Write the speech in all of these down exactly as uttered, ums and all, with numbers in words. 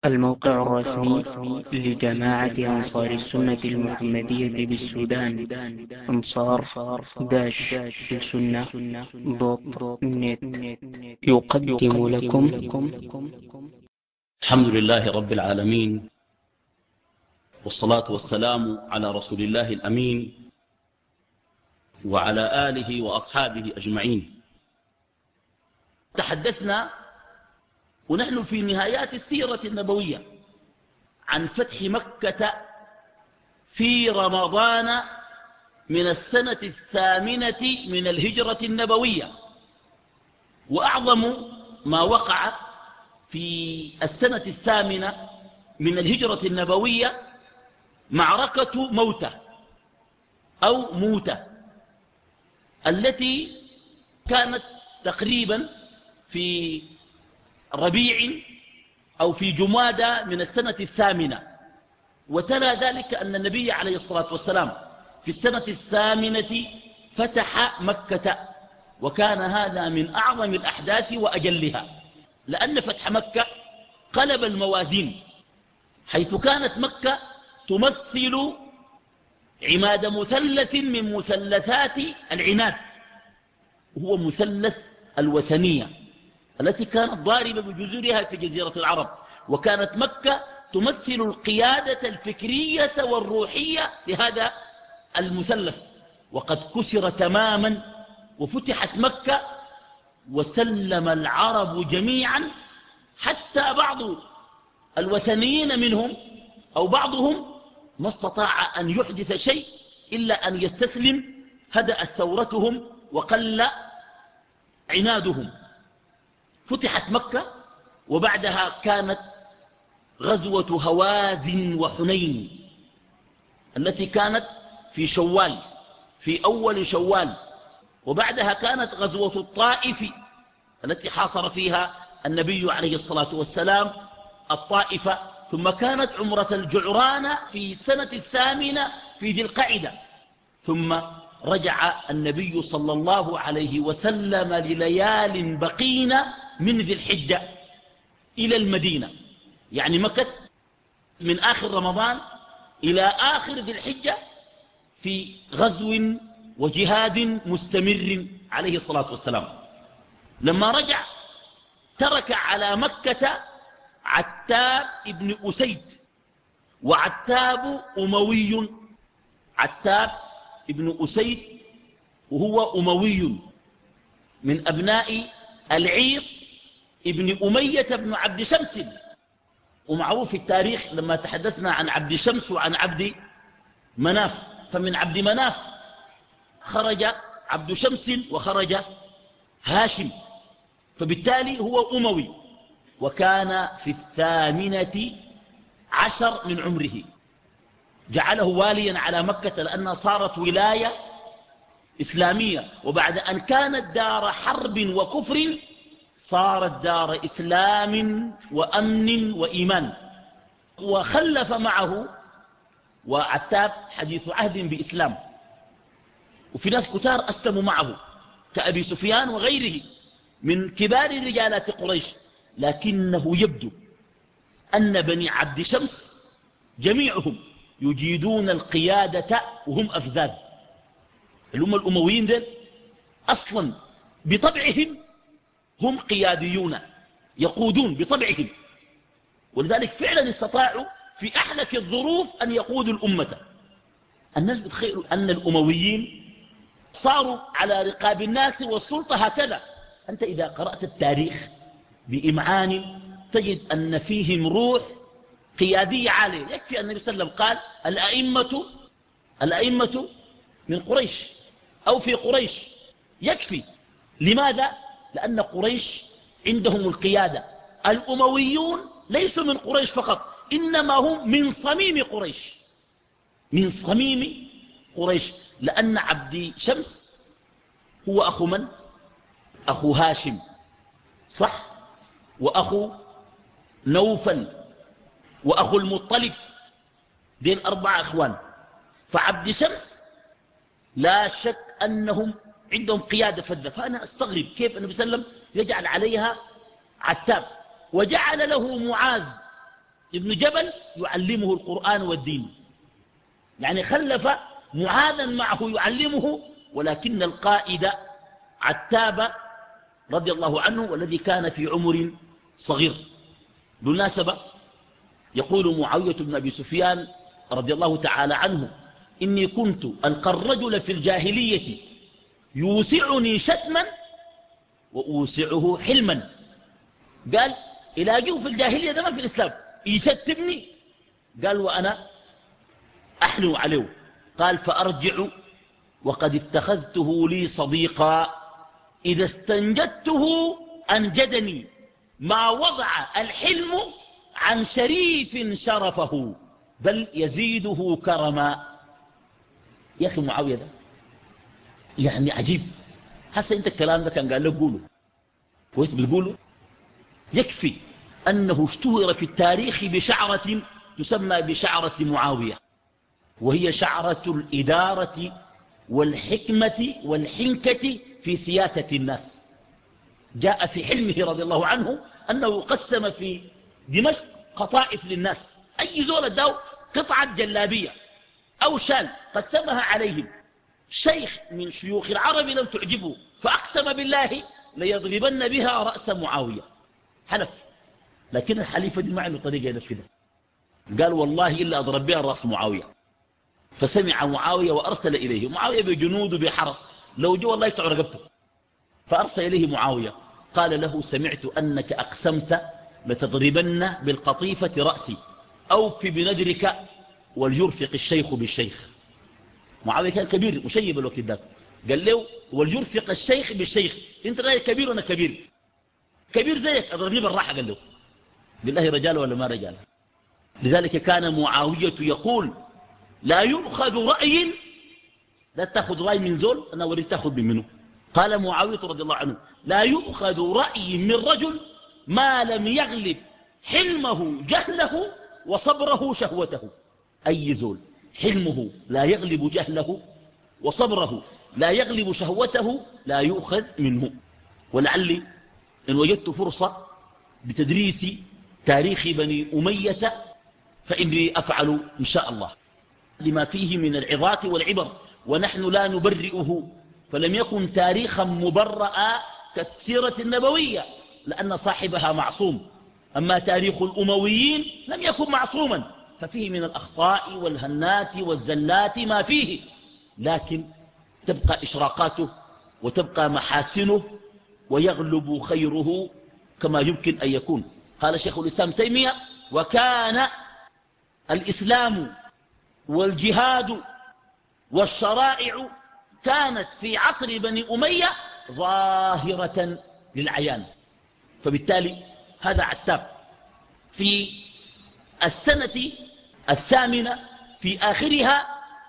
الموقع الرسمي لجماعة أنصار السنة المحمدية بالسودان، أنصار داش السنة دوت نت، يقدم لكم. الحمد لله رب العالمين، والصلاة والسلام على رسول الله الأمين وعلى آله وأصحابه أجمعين. تحدثنا ونحن في نهايات السيرة النبوية عن فتح مكة في رمضان من السنة الثامنة من الهجرة النبوية، وأعظم ما وقع في السنة الثامنة من الهجرة النبوية معركة موتة أو موتة، التي كانت تقريبا في ربيع أو في جمادى من السنة الثامنة. وتلا ذلك أن النبي عليه الصلاة والسلام في السنة الثامنة فتح مكة، وكان هذا من أعظم الأحداث وأجلها، لأن فتح مكة قلب الموازين، حيث كانت مكة تمثل عماد مثلث من مثلثات العناد، وهو مثلث الوثنية التي كانت ضاربة بجذورها في جزيرة العرب. وكانت مكة تمثل القيادة الفكرية والروحية لهذا المثلث، وقد كسر تماما وفتحت مكة، وسلم العرب جميعا، حتى بعض الوثنيين منهم أو بعضهم ما استطاع أن يحدث شيء إلا أن يستسلم، هدأت ثورتهم وقل عنادهم. فتحت مكة، وبعدها كانت غزوة هوازن وحنين التي كانت في شوال، في أول شوال. وبعدها كانت غزوة الطائف التي حاصر فيها النبي عليه الصلاة والسلام الطائفة. ثم كانت عمرة الجعرانة في السنة الثامنة في ذي القعدة. ثم رجع النبي صلى الله عليه وسلم لليال بقين من ذي الحجة إلى المدينة، يعني مكث من آخر رمضان إلى آخر ذي الحجة في غزو وجهاد مستمر عليه الصلاة والسلام. لما رجع ترك على مكة عتاب ابن أسيد، وعتاب أموي، عتاب ابن أسيد وهو أموي من أبناء العيص ابن أمية بن عبد شمس. ومعروف في التاريخ لما تحدثنا عن عبد شمس وعن عبد مناف، فمن عبد مناف خرج عبد شمس وخرج هاشم، فبالتالي هو أموي. وكان في الثامنة عشر من عمره جعله واليا على مكة، لأنها صارت ولاية إسلامية، وبعد أن كانت دار حرب وكفر صارت دار إسلام وأمن وإيمان. وخلف معه، وعتاب حديث عهد بإسلام، وفي ناس كتار أسلموا معه كأبي سفيان وغيره من كبار رجالات قريش. لكنه يبدو أن بني عبد شمس جميعهم يجيدون القيادة وهم أفذاذ. هم الأمويين ذل أصلا بطبعهم هم قياديون يقودون بطبعهم، ولذلك فعلا استطاعوا في أحلك الظروف أن يقودوا الأمة. الناس بتخيلوا أن الأمويين صاروا على رقاب الناس والسلطة هكذا. أنت إذا قرأت التاريخ بإمعان تجد أن فيهم روح قيادية عالية. يكفي أن النبي صلى الله عليه وسلم قال الأئمة الأئمة من قريش أو في قريش، يكفي. لماذا؟ لأن قريش عندهم القيادة. الأمويون ليسوا من قريش فقط، إنما هم من صميم قريش، من صميم قريش. لأن عبد شمس هو أخو من؟ أخو هاشم، صح؟ وأخو نوفل وأخو المطلب، دين أربعة أخوان. فعبد شمس لا شك أنهم عندهم قيادة فذة. فأنا أستغرب كيف النبي صلى الله عليه وسلم يجعل عليها عتاب، وجعل له معاذ ابن جبل يعلمه القرآن والدين، يعني خلف معاذا معه يعلمه، ولكن القائد عتاب رضي الله عنه والذي كان في عمر صغير. بالمناسبة يقول معاوية بن أبي سفيان رضي الله تعالى عنه: إني كنت ألقى الرجل في الجاهلية يوسعني شتما وأوسعه حلما. قال إلاقيه في الجاهلية ده ما في الإسلام يشتمني، قال وأنا أحلو عليه. قال فأرجع وقد اتخذته لي صديقا، إذا استنجدته أنجدني، ما وضع الحلم عن شريف شرفه بل يزيده كرما. يا أخي معاوية ده يعني عجيب. هسه أنت الكلام ده كان قال له قوله كويس، بتقوله يكفي أنه اشتهر في التاريخ بشعرة تسمى بشعرة معاوية، وهي شعرة الإدارة والحكمة والحنكة في سياسة الناس. جاء في حلمه رضي الله عنه أنه قسم في دمشق قطائف للناس، أي زول اداه قطعة جلابية أو شال قسمها عليهم. شيخ من شيوخ العرب لم تعجبه فأقسم بالله ليضربن بها رأس معاوية، حلف، لكن الحليفة دي ما عنده طريقة ينفذها. قال والله إلا أضرب بها رأس معاوية. فسمع معاوية وأرسل إليه، معاوية بجنود بحرس، لو جو الله يقطع رقبته. فأرسل إليه معاوية قال له: سمعت أنك أقسمت لتضربن بالقطيفة رأسي، أوف بنذرك وليرفق الشيخ بالشيخ. معاوية كان كبير مشيب الوقت ذاك، قال له: وليرفق الشيخ بالشيخ، انت غير كبير وانا كبير، كبير زيك اضربني بالراحة. قال له: بالله رجال ولا ما رجال؟ لذلك كان معاوية يقول: لا يؤخذ رأي، لا تأخذ رأي من زول أنا أريد تأخذ من منه. قال معاوية رضي الله عنه: لا يؤخذ رأي من رجل ما لم يغلب حلمه جهله وصبره شهوته. أي زول حلمه لا يغلب جهله وصبره لا يغلب شهوته لا يؤخذ منه. ولعلي إن وجدت فرصة بتدريس تاريخ بني أمية فإني أفعل إن شاء الله، لما فيه من العظات والعبر، ونحن لا نبرئه، فلم يكن تاريخا مبرأ كالسيرة النبوية لأن صاحبها معصوم، أما تاريخ الأمويين لم يكن معصوما، ففيه من الأخطاء والهنات والزلات ما فيه، لكن تبقى إشراقاته وتبقى محاسنه ويغلب خيره كما يمكن أن يكون. قال شيخ الإسلام تيمية: وكان الإسلام والجهاد والشرائع كانت في عصر بني أمية ظاهرة للعيان. فبالتالي هذا عتاب. في السنة الثامنة في آخرها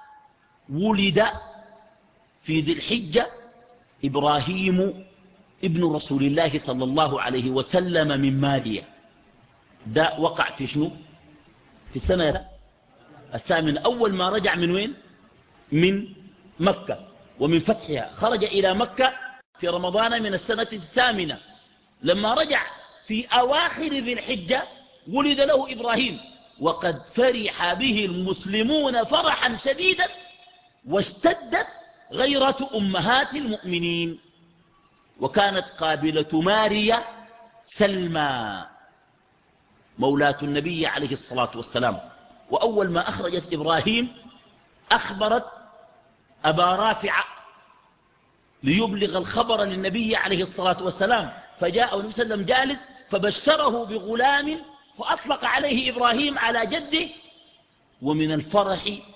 ولد في ذي الحجة إبراهيم ابن رسول الله صلى الله عليه وسلم من مالية. ده وقع في شنو؟ في السنة الثامنة، أول ما رجع من وين؟ من مكة ومن فتحها. خرج إلى مكة في رمضان من السنة الثامنة. لما رجع في أواخر ذي الحجة ولد له إبراهيم، وقد فرح به المسلمون فرحا شديدا، واشتدت غيرة أمهات المؤمنين. وكانت قابلة ماريا سلمى مولاة النبي عليه الصلاة والسلام. وأول ما أخرجت إبراهيم أخبرت أبا رافع ليبلغ الخبر للنبي عليه الصلاة والسلام، فجاء النبي صلى الله عليه وسلم جالس فبشره بغلام، فأطلق عليه إبراهيم على جده، ومن الفرح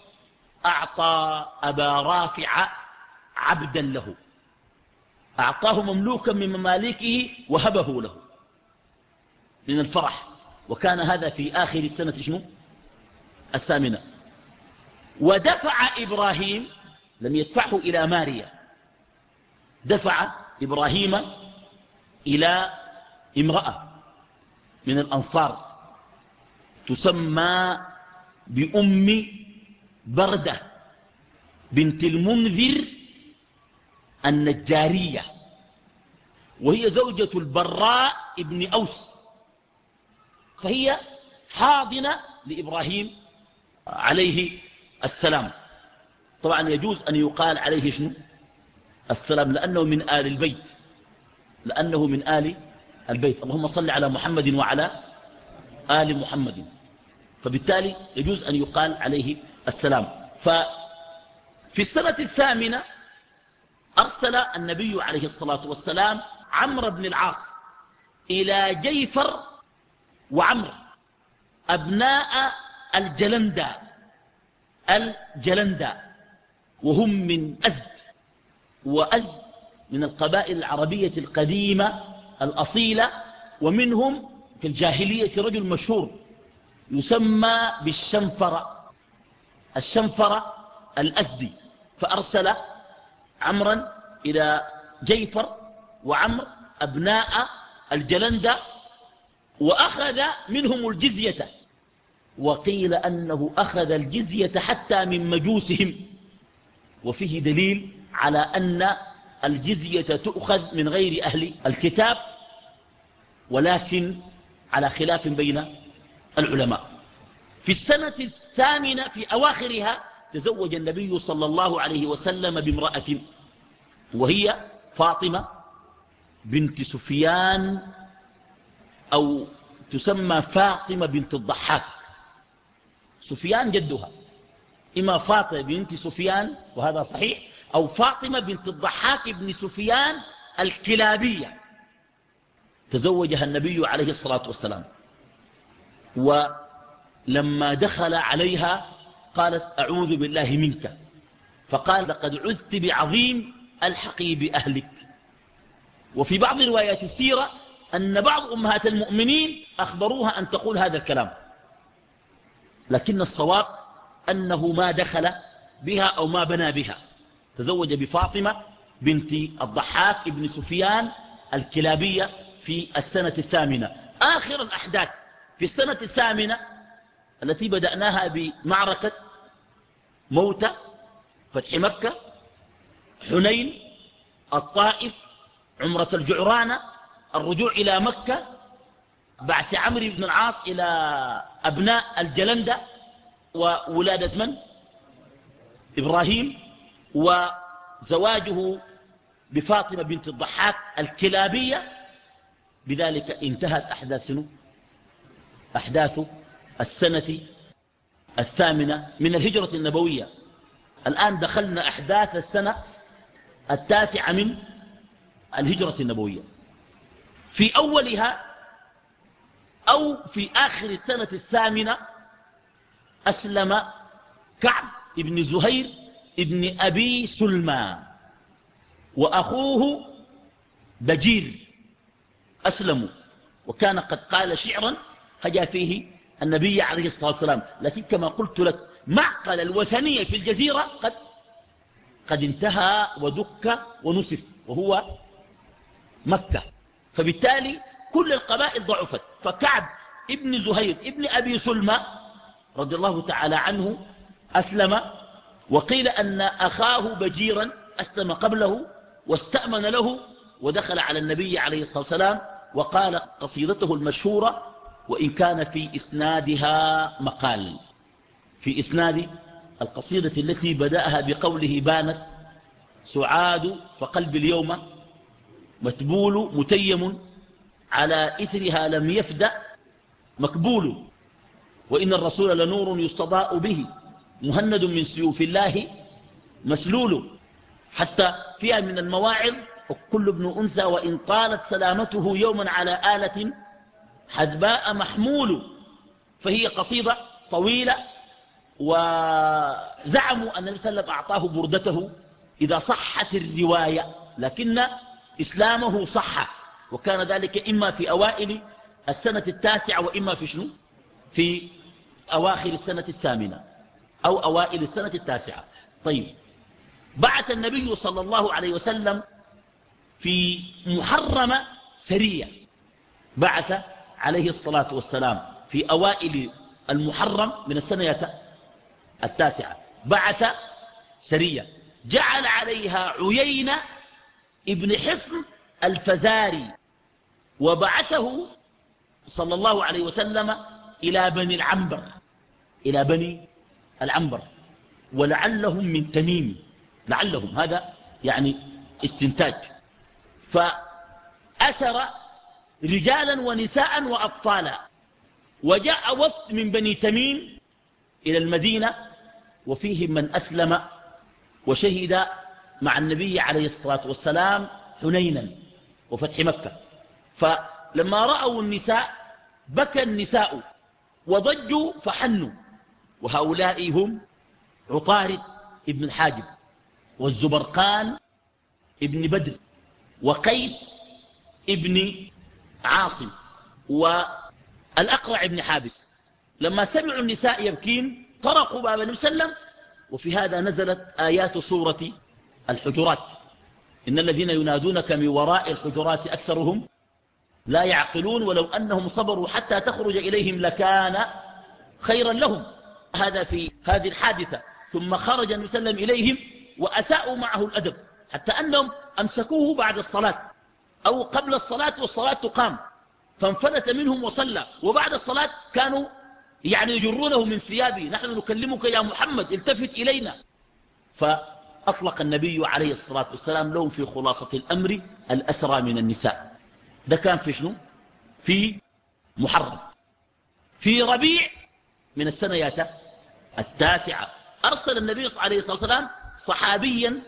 أعطى أبا رافع عبدا له، أعطاه مملوكا من مماليكه وهبه له من الفرح. وكان هذا في آخر السنة شنو؟ الثامنة. ودفع إبراهيم، لم يدفعه إلى ماريا، دفع إبراهيم إلى امرأة من الأنصار تسمى بأم بردة بنت المنذر النجارية، وهي زوجة البراء ابن أوس، فهي حاضنة لإبراهيم عليه السلام. طبعا يجوز أن يقال عليه شنو السلام، لأنه من آل البيت، لأنه من آل البيت. اللهم صل على محمد وعلى آل محمد، فبالتالي يجوز أن يقال عليه السلام. ففي السنة الثامنة أرسل النبي عليه الصلاة والسلام عمرو بن العاص إلى جيفر وعمرو أبناء الجلندة الجلندة وهم من أزد، وأزد من القبائل العربية القديمة الأصيلة، ومنهم في الجاهلية رجل مشهور يسمى بالشنفرة، الشنفرة الأزدي. فأرسل عمرا إلى جيفر وعمر أبناء الجلندة وأخذ منهم الجزية، وقيل أنه أخذ الجزية حتى من مجوسهم، وفيه دليل على أن الجزية تؤخذ من غير أهل الكتاب، ولكن على خلاف بين العلماء. في السنة الثامنة في أواخرها تزوج النبي صلى الله عليه وسلم بامرأة، وهي فاطمة بنت سفيان، أو تسمى فاطمة بنت الضحاك. سفيان جدها إما فاطمة بنت سفيان وهذا صحيح، أو فاطمة بنت الضحاك بن سفيان الكلابية. تزوجها النبي عليه الصلاة والسلام، ولما دخل عليها قالت أعوذ بالله منك، فقال لقد عذت بعظيم الحقي بأهلك. وفي بعض روايات السيرة أن بعض أمهات المؤمنين أخبروها أن تقول هذا الكلام، لكن الصواب أنه ما دخل بها أو ما بنى بها. تزوج بفاطمة بنت الضحاك ابن سفيان الكلابية في السنة الثامنة. آخر الأحداث في السنة الثامنة التي بدأناها بمعركة موتة، فتح مكة، حنين، الطائف، عمرة الجعرانة، الرجوع إلى مكة، بعث عمرو بن العاص إلى أبناء الجلندة، وولادة من؟ إبراهيم، وزواجه بفاطمة بنت الضحاك الكلابية. بذلك انتهت أحداث شنو؟ أحداث السنة الثامنة من الهجرة النبوية. الآن دخلنا أحداث السنة التاسعة من الهجرة النبوية. في أولها أو في آخر السنة الثامنة أسلم كعب ابن زهير ابن أبي سلمى وأخوه بجير، أسلموا، وكان قد قال شعرا هجا فيه النبي عليه الصلاة والسلام، لكن كما قلت لك معقل الوثنية في الجزيرة قد قد انتهى ودك ونسف، وهو مكة. فبالتالي كل القبائل ضعفت. فكعب ابن زهير ابن أبي سلمى رضي الله تعالى عنه أسلم، وقيل أن أخاه بجيرا أسلم قبله واستأمن له ودخل على النبي عليه الصلاة والسلام وقال قصيدته المشهورة، وإن كان في إسنادها مقال. في إسناد القصيدة التي بدأها بقوله بانت سعاد فقلب اليوم متبول متيم على إثرها لم يفدأ مكبول، وإن الرسول لنور يستضاء به مهند من سيوف الله مسلول. حتى فيها من المواعظ وكل ابن أنثى وإن طالت سلامته يوما على آلة حدباء محمول. فهي قصيدة طويلة، وزعموا أن النبي صلى الله عليه وسلم أعطاه بردته إذا صحت الرواية، لكن إسلامه صح، وكان ذلك إما في أوائل السنة التاسعة وإما في شنو؟ في أواخر السنة الثامنة أو أوائل السنة التاسعة. طيب، بعث النبي صلى الله عليه وسلم في محرم سرية، بعث عليه الصلاة والسلام في أوائل المحرم من السنة التاسعة بعث سرية جعل عليها عيينة ابن حصن الفزاري، وبعثه صلى الله عليه وسلم إلى بني العنبر، إلى بني العنبر، ولعلهم من تميم، لعلهم، هذا يعني استنتاج. فأسر رجالا ونساء وأطفالا، وجاء وفد من بني تميم إلى المدينة، وفيهم من أسلم وشهد مع النبي عليه الصلاة والسلام حنينا وفتح مكة. فلما رأوا النساء بكى النساء وضجوا فحنوا، وهؤلاء هم عطارد ابن الحاجب، والزبرقان ابن بدر، وقيس ابن عاصم، والأقرع ابن حابس. لما سمعوا النساء يبكين طرقوا باب النبي صلى الله عليه وسلم، وفي هذا نزلت آيات سورة الحجرات: إن الذين ينادونك من وراء الحجرات أكثرهم لا يعقلون ولو أنهم صبروا حتى تخرج إليهم لكان خيرا لهم. هذا في هذه الحادثة. ثم خرج النبي صلى الله عليه وسلم إليهم وأساءوا معه الأدب، حتى أنهم أمسكوه بعد الصلاة أو قبل الصلاة والصلاة تقام، فانفلت منهم وصلى، وبعد الصلاة كانوا يعني يجرونه من ثيابه: نحن نكلمك يا محمد، التفت إلينا. فأطلق النبي عليه الصلاة والسلام لهم في خلاصة الأمر الأسرى من النساء. ده كان في شنو؟ في محرم. في ربيع من السنة ياتا التاسعة أرسل النبي عليه الصلاة والسلام صحابيا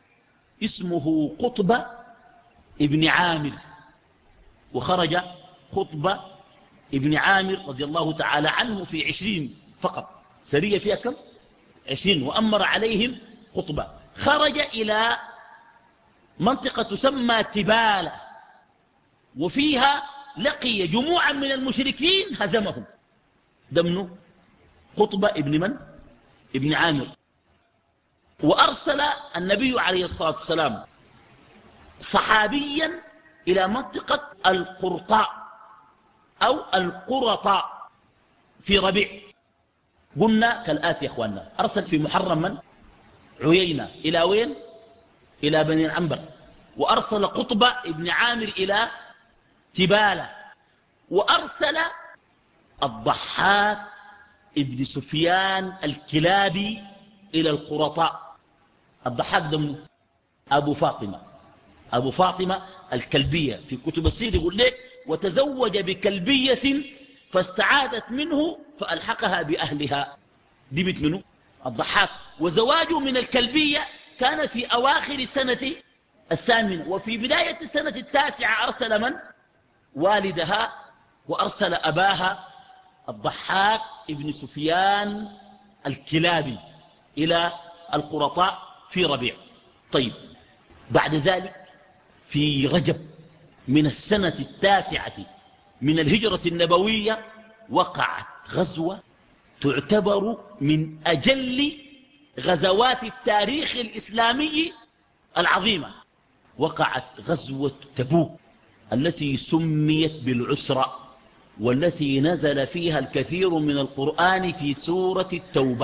اسمه قطبة ابن عامر، وخرج قطبة ابن عامر رضي الله تعالى عنه في عشرين فقط، سرية فيها كم؟ عشرين، وأمر عليهم قطبة. خرج إلى منطقة تسمى تبالة، وفيها لقي جموعا من المشركين هزمهم. دمنه قطبة ابن من؟ ابن عامر. وأرسل النبي عليه الصلاة والسلام صحابيا إلى منطقة القرطاء أو القرطاء في ربيع. قلنا كالآتي يا أخواننا: أرسل في محرم من؟ عيينة. إلى وين؟ إلى بني العنبر. وأرسل قطبة ابن عامر إلى تبالة. وأرسل الضحاك ابن سفيان الكلابي إلى القرطاء. الضحاك ده أبو فاطمة، أبو فاطمة الكلبية. في كتب السير يقول لك: وتزوج بكلبية فاستعادت منه فألحقها بأهلها. دي بنت منه؟ الضحاك. وزواجه من الكلبية كان في أواخر السنة الثامنة، وفي بداية السنة التاسعة أرسل من؟ والدها، وأرسل أباها الضحاك ابن سفيان الكلابي إلى القرطاء في ربيع. طيب، بعد ذلك في رجب من السنة التاسعة من الهجرة النبوية وقعت غزوة تعتبر من أجل غزوات التاريخ الإسلامي العظيمة. وقعت غزوة تبوك التي سميت بالعسرة، والتي نزل فيها الكثير من القرآن في سورة التوبة.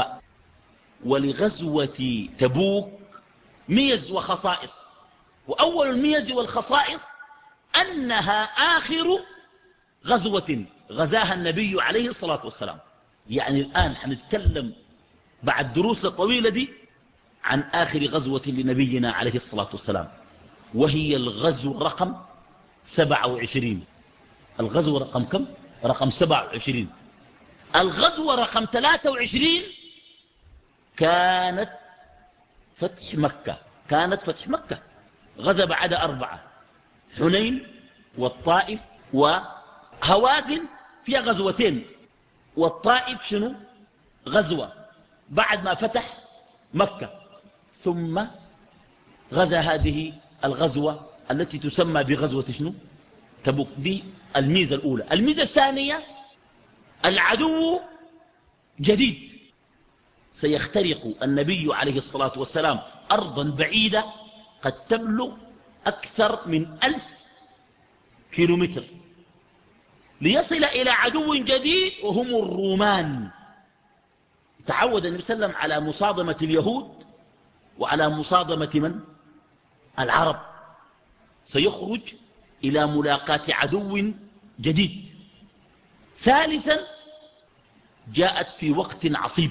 ولغزوة تبوك ميز وخصائص، وأول الميز والخصائص أنها آخر غزوة غزاها النبي عليه الصلاة والسلام. يعني الآن حنتكلم بعد دروس الطويلة دي عن آخر غزوة لنبينا عليه الصلاة والسلام، وهي الغزو رقم سبعة وعشرين. الغزو رقم كم؟ رقم سبعة وعشرين. الغزوة رقم ثلاثة وعشرين كانت فتح مكة. كانت فتح مكة. غزا بعد أربعة: حنين والطائف وهوازن، فيها غزوتين. والطائف شنو؟ غزوة بعد ما فتح مكة. ثم غزا هذه الغزوة التي تسمى بغزوة شنو؟ تبوك. دي الميزة الأولى. الميزة الثانية: العدو جديد، سيخترق النبي عليه الصلاة والسلام أرضا بعيدة قد تبلغ أكثر من ألف كيلومتر ليصل إلى عدو جديد وهم الرومان. تعود النبي صلى الله عليه وسلم على مصادمة اليهود وعلى مصادمة من؟ العرب. سيخرج إلى ملاقاة عدو جديد. ثالثا: جاءت في وقت عصيب،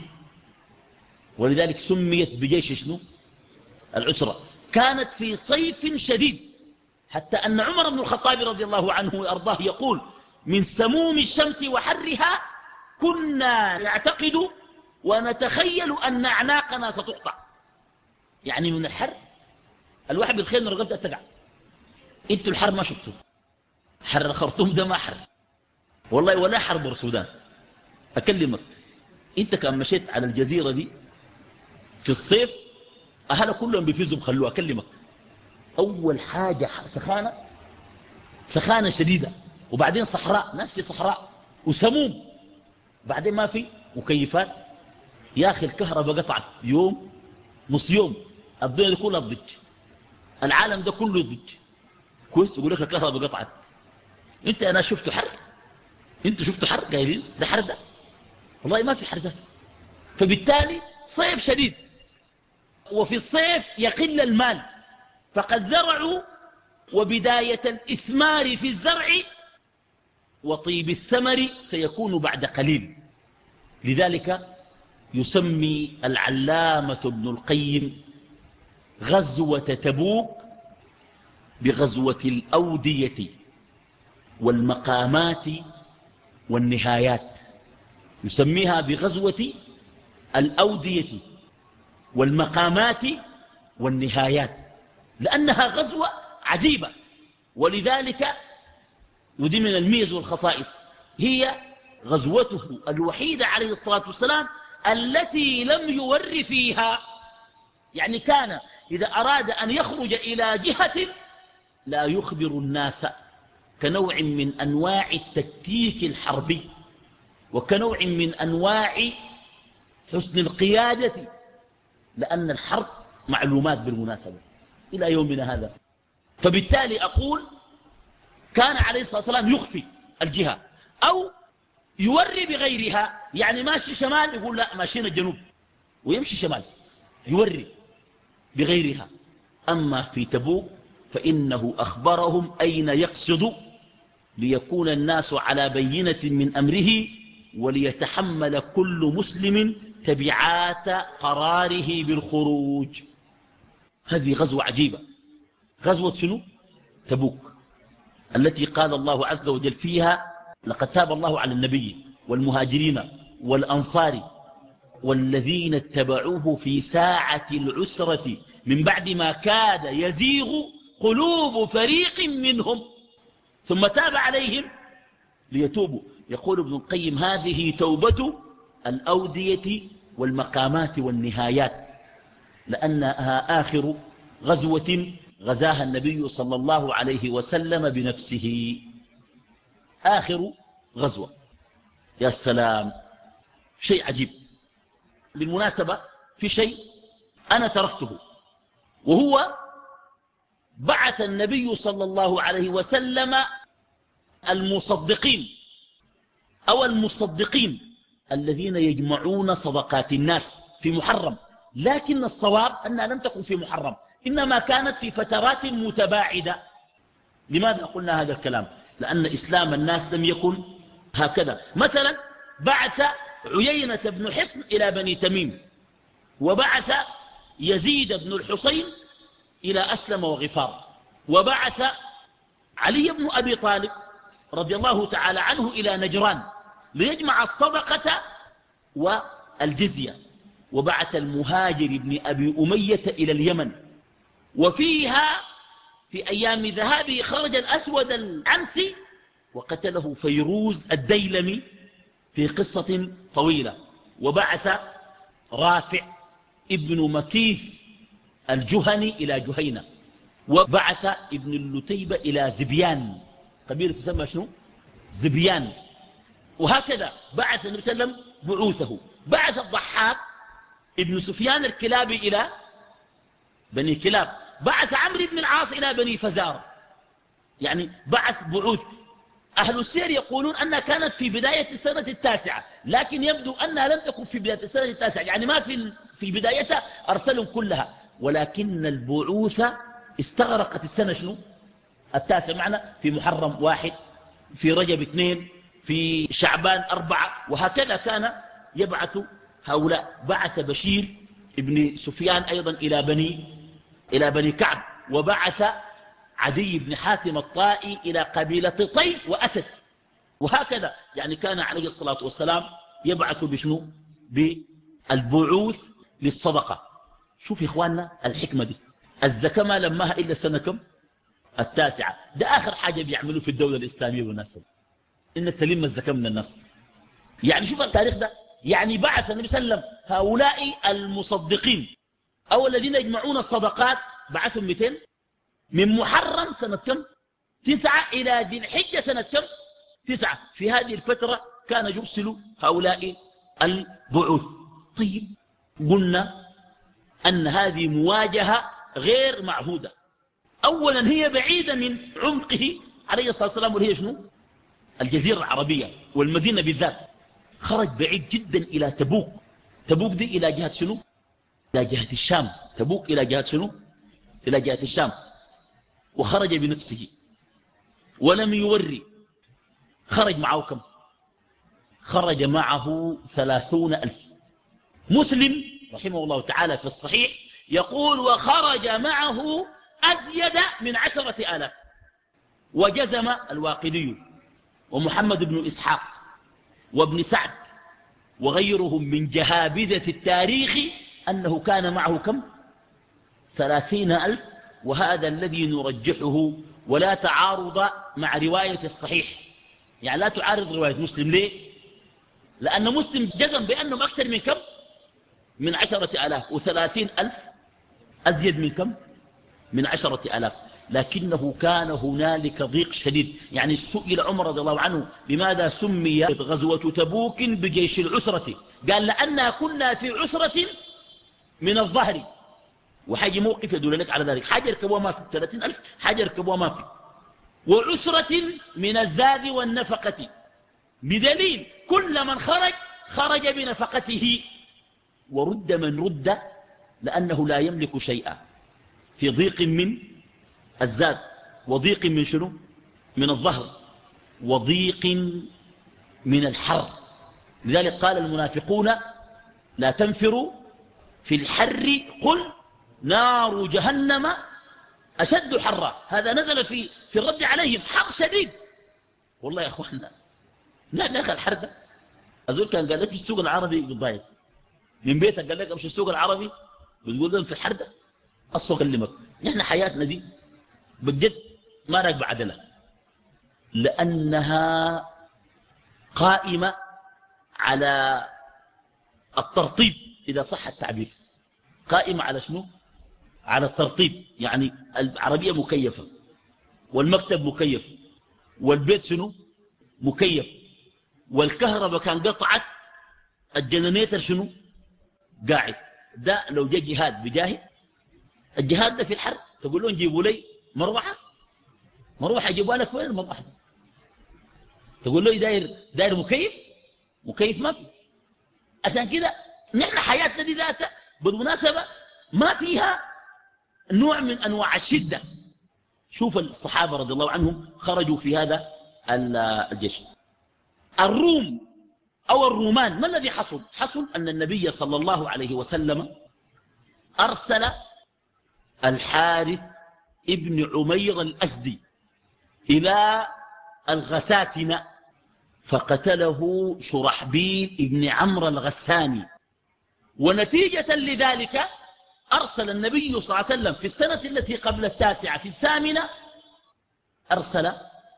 ولذلك سميت بجيش شنو؟ العسرة. كانت في صيف شديد، حتى أن عمر بن الخطاب رضي الله عنه وأرضاه يقول: من سموم الشمس وحرها كنا نعتقد ونتخيل أن أعناقنا ستقطع. يعني من الحر الواحد بيتخيل أن رقبته تقع. انتوا الحر ما شفتوا، حر الخرطوم ده ما حر والله، ولا حر السودان. أكلمك انت كان مشيت على الجزيرة دي في الصيف أهلا كلهم بيفيزوا بخلوها. أكلمك أول حاجة سخانة، سخانة شديدة، وبعدين صحراء، ناس في صحراء وسموم، بعدين ما في مكيفات. يا أخي الكهرباء قطعت يوم نص يوم، الدنيا دي كلها تضج، العالم ده كله يضج. كويس يقول لك الكهرباء قطعت. انت انا شفته حر، انتوا شفتوا حر قايلين ده حر ده؟ والله ما في حر ذاته. فبالتالي صيف شديد، وفي الصيف يقل المال، فقد زرعوا، وبداية الإثمار في الزرع وطيب الثمر سيكون بعد قليل. لذلك يسمي العلامة ابن القيم غزوة تبوك بغزوة الأودية والمقامات والنهايات. يسميها بغزوة الأودية والمقامات والنهايات، لأنها غزوة عجيبة. ولذلك ودي من الميز والخصائص، هي غزوته الوحيدة عليه الصلاة والسلام التي لم يور فيها. يعني كان إذا أراد أن يخرج إلى جهة لا يخبر الناس، كنوع من أنواع التكتيك الحربي، وكنوع من أنواع حسن القيادة، لأن الحرب معلومات بالمناسبة إلى يومنا هذا. فبالتالي أقول كان عليه الصلاة والسلام يخفي الجهة أو يوري بغيرها. يعني ماشي شمال يقول لا ماشيين الجنوب، ويمشي شمال يوري بغيرها. أما في تبوك فإنه أخبرهم أين يقصد، ليكون الناس على بينة من أمره، وليتحمل كل مسلم تبعات قراره بالخروج. هذه غزوة عجيبة، غزوة شنو؟ تبوك، التي قال الله عز وجل فيها: لقد تاب الله على النبي والمهاجرين والأنصار والذين اتبعوه في ساعة العسرة من بعد ما كاد يزيغ قلوب فريق منهم ثم تاب عليهم ليتوبوا. يقول ابن القيم: هذه توبة الأودية والمقامات والنهايات، لأنها آخر غزوة غزاها النبي صلى الله عليه وسلم بنفسه. آخر غزوة. يا سلام، شيء عجيب. بالمناسبة في شيء أنا تركته، وهو بعث النبي صلى الله عليه وسلم المصدقين أو المصدقين الذين يجمعون صدقات الناس في محرم، لكن الصواب أنها لم تكن في محرم، إنما كانت في فترات متباعدة. لماذا قلنا هذا الكلام؟ لأن إسلام الناس لم يكن هكذا. مثلا بعث عيينة بن حصن إلى بني تميم، وبعث يزيد بن الحصين إلى أسلم وغفار، وبعث علي بن أبي طالب رضي الله تعالى عنه إلى نجران ليجمع الصدقة والجزية، وبعث المهاجر بن أبي أمية إلى اليمن. وفيها في أيام ذهابه خرج الأسود العنسي وقتله فيروز الديلمي في قصة طويلة. وبعث رافع ابن مكيث الجهني إلى جهينة، وبعث ابن اللتيبة إلى زبيان، قبيلة تسمى شنو؟ زبيان. وهكذا بعث النبي صلى الله عليه وسلم بعوثه. بعث الضحاك ابن سفيان الكلابي إلى بني كلاب، بعث عمرو بن العاص إلى بني فزار. يعني بعث بعوث. أهل السير يقولون أنها كانت في بداية السنة التاسعة، لكن يبدو أنها لم تكن في بداية السنة التاسعة، يعني ما في في بدايتها أرسلهم كلها، ولكن البعوث استغرقت السنة شنو؟ التاسع. معنا في محرم واحد، في رجب اثنين، في شعبان أربعة، وهكذا كان يبعث هؤلاء. بعث بشير ابن سفيان أيضا إلى بني إلى بني كعب، وبعث عدي بن حاتم الطائي إلى قبيلة طي وأسد، وهكذا. يعني كان عليه الصلاة والسلام يبعث بشنو؟ بالبعوث للصدقة. شوف يا إخواننا الحكمة دي. الزكاة ما لماها إلا السنة كم؟ التاسعة. ده آخر حاجة بيعملوا في الدولة الإسلامية بالناس، إنك تلم الزكاة من الناس. يعني شوف التاريخ ده. يعني بعث النبي صلى الله عليه وسلم هؤلاء المصدقين أو الذين يجمعون الصدقات، بعثهم مئتين من محرم سنة كم؟ تسعة إلى ذي الحجة سنة كم؟ تسعة. في هذه الفترة كان يرسل هؤلاء البعوث. طيب، قلنا أن هذه مواجهة غير معهودة. أولا هي بعيدة من عمقه عليه الصلاة والسلام، والهي شنو؟ الجزيرة العربية والمدينة بالذات. خرج بعيد جدا إلى تبوك. تبوك دي إلى جهة شنو؟ إلى جهة الشام. تبوك إلى جهة شنو؟ إلى جهة الشام. وخرج بنفسه ولم يوري. خرج معه كم؟ خرج معه ثلاثون ألف. مسلم رحمه الله تعالى في الصحيح يقول: وخرج معه أزيد من عشرة آلاف. وجزم الواقدي ومحمد بن إسحاق وابن سعد وغيرهم من جهابذة التاريخ أنه كان معه كم؟ ثلاثين ألف. وهذا الذي نرجحه، ولا تعارض مع رواية الصحيح. يعني لا تعارض رواية مسلم. ليه؟ لأن مسلم جزم بأنهم أكثر من كم؟ من عشرة آلاف. وثلاثين ألف أزيد من كم؟ من عشرة آلاف. لكنه كان هنالك ضيق شديد. يعني سئل عمر رضي الله عنه: لماذا سميت غزوة تبوك بجيش العسرة؟ قال: لأننا كنا في عسرة من الظهر. وحاجة موقف يدل لك على ذلك. حاجة يركبوها ما في ثلاثين ألف، حاجة يركبوها ما في. وعسرة من الزاد والنفقة، بدليل كل من خرج خرج بنفقته. ورد من رد لأنه لا يملك شيئا، في ضيق من الزاد، وضيق من شنو؟ من الظهر، وضيق من الحر. لذلك قال المنافقون: لا تنفروا في الحر قل نار جهنم أشد حرا. هذا نزل في في الرد عليهم. حر شديد والله يا أخوانا. لا يا أخي، الحر ده أزول كان قال لك في السوق العربي بالضايق من بيتك، قال لك امشي السوق العربي وتقول لهم في الحر ده أصلا أكلمك. نحن حياتنا دي بجد ما راكبة عدلة، لأنها قائمة على الترطيب إذا صح التعبير. قائمة على شنو؟ على الترطيب. يعني العربية مكيفة، والمكتب مكيف، والبيت شنو؟ مكيف، والكهرباء كان قطعت، الجنريتر شنو؟ قاعد. ده لو جاء جهاد بجاهد، الجهاد ده في الحر تقول لهم جيبوا لي مروحة، مروحة يجيبوا لك وين المروحة؟ تقول له داير داير مكيف، مكيف ما في. عشان كده نحن حياتنا دي ذاتها بالمناسبة ما فيها نوع من أنواع الشدة. شوف الصحابة رضي الله عنهم خرجوا في هذا الجيش. الروم أو الرومان ما الذي حصل؟ حصل أن النبي صلى الله عليه وسلم أرسل الحارث ابن عمير الأسدي إلى الغساسنة، فقتله شرحبيل ابن عمرو الغساني. ونتيجة لذلك أرسل النبي صلى الله عليه وسلم في السنة التي قبل التاسعة في الثامنة، أرسل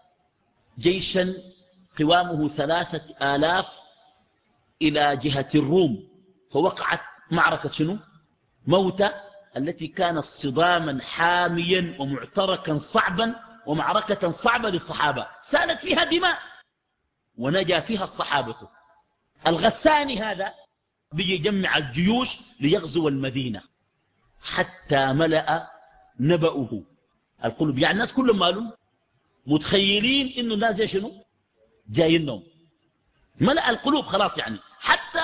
جيشا قوامه ثلاثة آلاف إلى جهة الروم. فوقعت معركة شنو؟ موتى، التي كانت صداما حاميا ومعتركا صعبا، ومعركة صعبة للصحابة سالت فيها دماء ونجا فيها الصحابة. الغساني هذا بيجي يجمع الجيوش ليغزو المدينة حتى ملأ نبأه القلوب. يعني الناس كلهم مالهم متخيلين إنه الناس دي شنو؟ جايينهم. ملأ القلوب خلاص، يعني حتى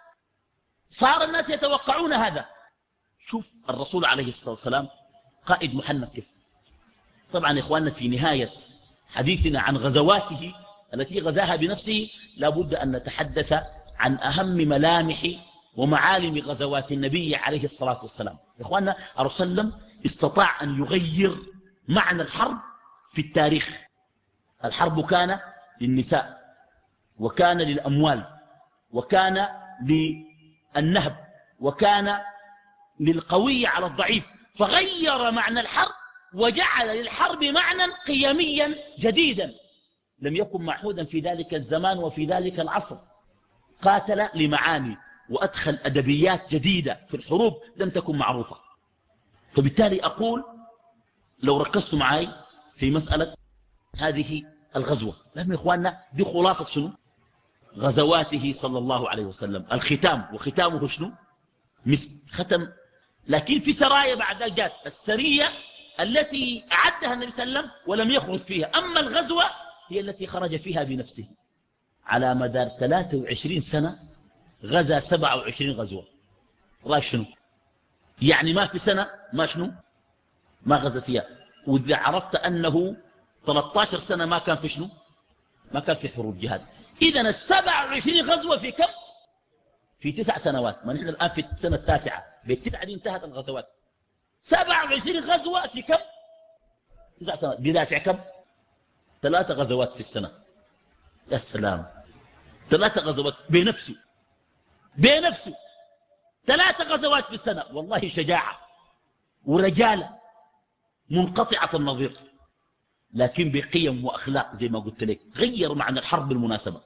صار الناس يتوقعون هذا. شوف الرسول عليه الصلاة والسلام قائد محنك كيف. طبعا يا إخواننا في نهاية حديثنا عن غزواته التي غزاها بنفسه لابد أن نتحدث عن أهم ملامح ومعالم غزوات النبي عليه الصلاة والسلام. يا إخواننا الرسول صلى الله عليه وسلم استطاع أن يغير معنى الحرب في التاريخ. الحرب كان للنساء، وكان للأموال، وكان للنهب، وكان للقوي على الضعيف، فغير معنى الحرب وجعل للحرب معنى قيميا جديدا لم يكن معهودا في ذلك الزمان وفي ذلك العصر. قاتل لمعاني وأدخل أدبيات جديدة في الحروب لم تكن معروفة. فبالتالي أقول لو ركزت معي في مسألة هذه الغزوة، لأن إخواننا دي خلاصة شنو؟ غزواته صلى الله عليه وسلم. الختام، وختامه شنو؟ مسك، ختم. لكن في سرايا بعد ذلك جات السرية التي أعدها النبي صلى الله عليه وسلم ولم يخرج فيها. أما الغزوة هي التي خرج فيها بنفسه. على مدار ثلاثة وعشرين سنة غزا سبعة وعشرين غزوة. رأيك شنو؟ يعني ما في سنة ما شنو؟ ما غزا فيها. وإذا عرفت أنه ثلاثة عشر سنة ما كان في شنو؟ ما كان في حروب جهاد. إذن السبع وعشرين غزوة في كم؟ في تسع سنوات. ما نحن الآن في السنة التاسعة، بالتسعة دي انتهت الغزوات. سبع وعشرين غزوة في كم؟ تسع سنوات. بدافع كم؟ ثلاثة غزوات في السنة. يا سلام، ثلاثة غزوات بنفسه بنفسه ثلاثة غزوات في السنة. والله شجاعة ورجالة منقطعة النظير، لكن بقيم وأخلاق زي ما قلت لك. غير معنى الحرب بالمناسبة.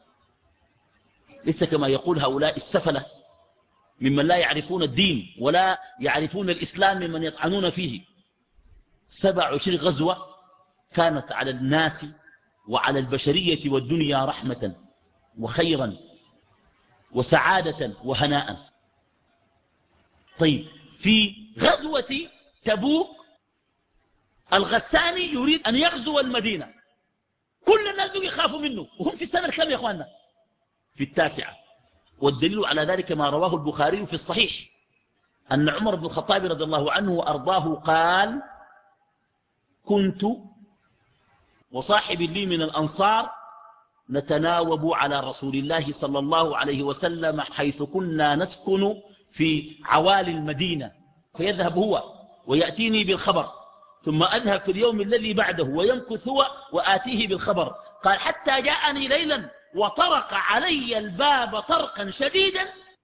ليس كما يقول هؤلاء السفلة ممن لا يعرفون الدين ولا يعرفون الإسلام ممن يطعنون فيه. سبع وعشرين غزوة كانت على الناس وعلى البشرية والدنيا رحمة وخيرا وسعادة وهناء. طيب، في غزوة تبوك الغساني يريد أن يغزو المدينة. كل الناس يخافوا منه، وهم في السنة الكام يا أخواننا؟ في التاسعة. والدليل على ذلك ما رواه البخاري في الصحيح أن عمر بن الخطاب رضي الله عنه وأرضاه قال: كنت وصاحب لي من الأنصار نتناوب على رسول الله صلى الله عليه وسلم حيث كنا نسكن في عوالي المدينة، فيذهب هو ويأتيني بالخبر، ثم أذهب في اليوم الذي بعده ويمكث هو وآتيه بالخبر. قال: حتى جاءني ليلا وطرق علي الباب طرقا شديدا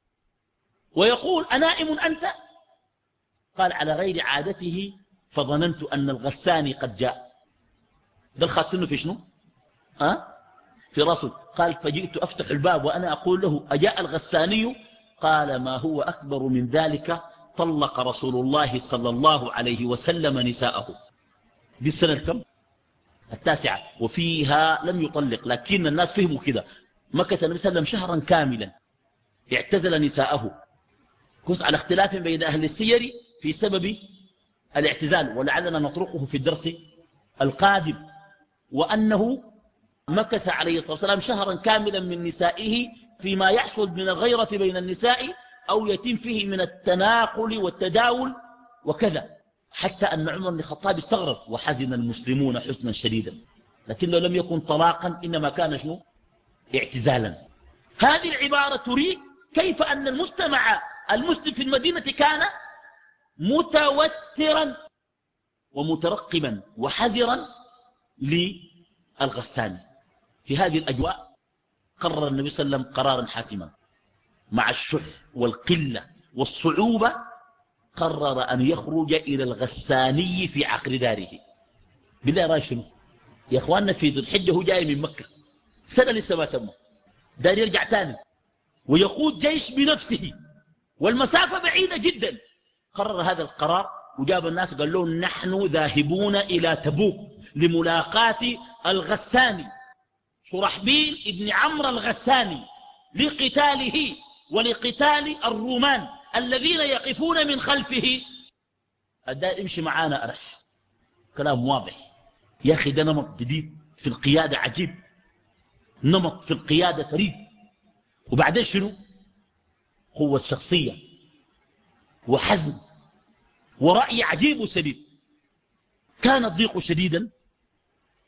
ويقول: أنائم أنت؟ قال: على غير عادته، فظننت أن الغساني قد جاء. ده الخاتم في شنو؟ أه؟ في راسه. قال: فجئت أفتح الباب وأنا أقول له: أجاء الغساني؟ قال: ما هو أكبر من ذلك، طلق رسول الله صلى الله عليه وسلم نساءه. دي السنة الكم؟ التاسعة. وفيها لم يطلق، لكن الناس فهموا كده. مكث النبي صلى الله عليه وسلم شهرا كاملا اعتزل نساءه. كنت على اختلاف بين أهل السير في سبب الاعتزال، ولعلنا نطرقه في الدرس القادم. وأنه مكث عليه الصلاة والسلام شهرا كاملا من نسائه فيما يحصل من الغيرة بين النساء أو يتم فيه من التناقل والتداول وكذا، حتى أن عمر بن الخطاب استغرب وحزن المسلمون حزنا شديدا، لكنه لم يكن طلاقا، إنما كان شنو؟ اعتزالا. هذه العبارة تريد كيف أن المجتمع المسلم في المدينة كان متوترا ومترقبا وحذرا للغساني. في هذه الأجواء قرر النبي صلى الله عليه وسلم قرارا حاسما مع الشح والقلة والصعوبة. قرر أن يخرج إلى الغساني في عقر داره. بالله رأي شنو يا إخواننا؟ في ذو الحجة هو جاي من مكة، سنة لسه ما تم، دار يرجع تاني ويقود جيش بنفسه والمسافة بعيدة جدا. قرر هذا القرار وجاب الناس قال لهم: نحن ذاهبون إلى تبوك لملاقاة الغساني شرحبيل ابن عمرو الغساني لقتاله ولقتال الرومان الذين يقفون من خلفه. الدائر امشي معانا أرح. كلام واضح يا أخي. ده نمط جديد في القيادة عجيب، نمط في القيادة فريد. وبعدين شنو؟ قوة شخصية وحزم ورأي عجيب وسديد. كان الضيق شديدا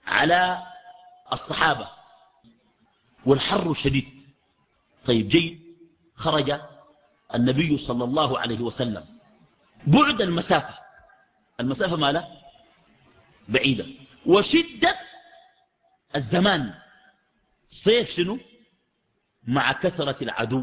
على الصحابة والحر شديد. طيب جيد، خرج النبي صلى الله عليه وسلم بعد المسافة، المسافة ما لا بعيدة، وشدة الزمان صيف شنو مع كثرة العدو،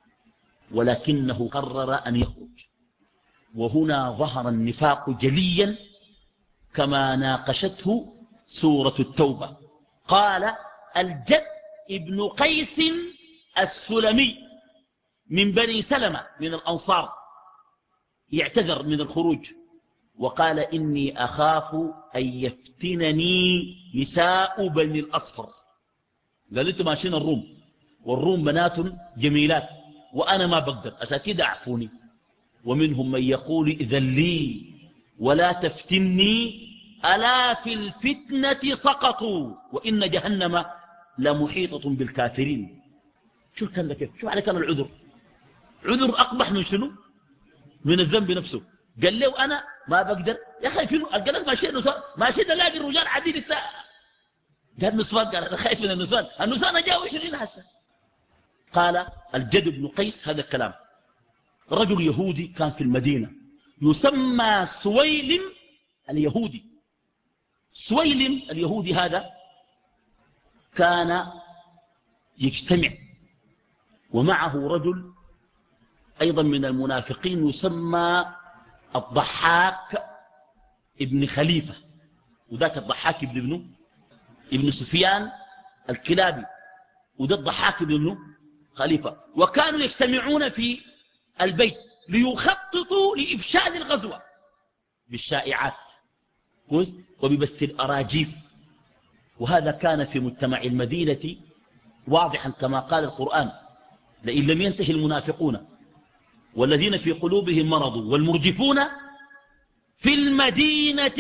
ولكنه قرر أن يخرج. وهنا ظهر النفاق جليا كما ناقشته سورة التوبة. قال الجد ابن قيس السلمي من بني سلمة من الأنصار يعتذر من الخروج وقال إني أخاف أن يفتنني نساء بني الأصفر. قال أنتم ماشيين الروم، والروم بنات جميلات وأنا ما بقدر، عشان كده أعفوني. ومنهم من يقول إذن لي ولا تفتني ألا في الفتنة سقطوا وإن جهنم لمحيطة بالكافرين. شو كان لك كيف؟ شو عليك أنا العذر؟ عذر أقبح من شنو؟ من الذنب نفسه. قال له أنا ما بقدر يا أخي فينو القلق ماشي النسوان ماشي الاقي الرجال عديد التا. قال نسوان، قال أنا خايف من النسوان، النسوان جاءوا عشرين هسه. قال الجد بن قيس هذا الكلام. رجل يهودي كان في المدينة يسمى سويل اليهودي. سويل اليهودي هذا كان يجتمع ومعه رجل أيضا من المنافقين يسمى الضحاك ابن خليفة، وذاك الضحاك ابن ابنه ابن سفيان الكلابي، وده الضحاك ابن ابنه خليفة. وكانوا يجتمعون في البيت ليخططوا لإفشال الغزوة بالشائعات وببث الأراجيف. وهذا كان في مجتمع المدينة واضحا كما قال القرآن لئن لم ينتهي المنافقون والذين في قلوبهم مرض والمرجفون في المدينة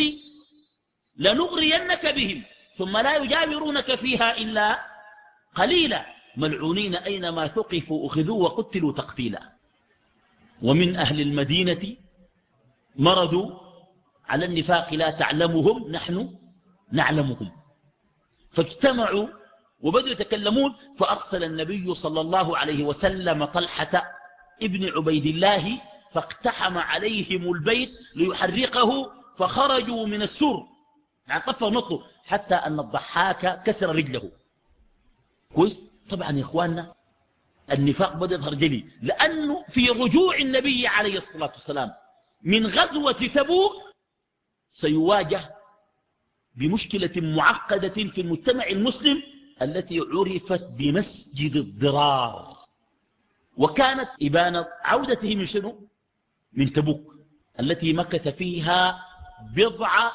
لنغرينك بهم ثم لا يجاورونك فيها إلا قليلا ملعونين أينما ثقفوا أخذوا وقتلوا تقتيلا. ومن أهل المدينة مرضوا على النفاق لا تعلمهم نحن نعلمهم، فاجتمعوا وبدأوا يتكلمون. فأرسل النبي صلى الله عليه وسلم طلحة ابن عبيد الله فاقتحم عليهم البيت ليحرقه، فخرجوا من السور يعني طفوا نطوا حتى أن الضحاك كسر رجله. كويس. طبعا يا إخواننا النفاق بدأ يظهر جلي، لأنه في رجوع النبي عليه الصلاة والسلام من غزوة تبوك سيواجه بمشكلة معقدة في المجتمع المسلم التي عرفت بمسجد الضرار. وكانت إبانة عودته من شنو؟ من تبوك التي مكث فيها بضع